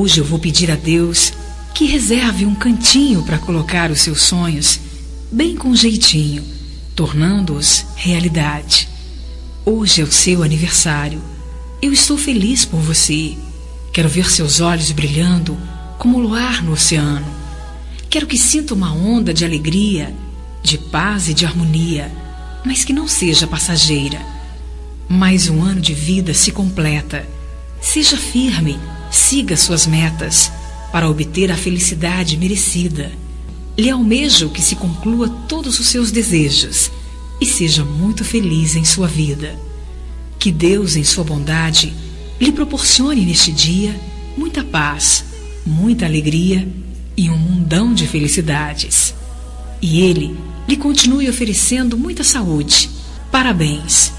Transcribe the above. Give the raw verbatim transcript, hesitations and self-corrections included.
Hoje eu vou pedir a Deus que reserve um cantinho para colocar os seus sonhos bem com jeitinho, tornando-os realidade. Hoje é o seu aniversário. Eu estou feliz por você. Quero ver seus olhos brilhando como o luar no oceano. Quero que sinta uma onda de alegria, de paz e de harmonia, mas que não seja passageira. Mais um ano de vida se completa. Seja firme, siga suas metas para obter a felicidade merecida. Lhe almejo que se conclua todos os seus desejos e seja muito feliz em sua vida. Que Deus, em sua bondade, lhe proporcione neste dia muita paz, muita alegria e um mundão de felicidades. E Ele lhe continue oferecendo muita saúde. Parabéns!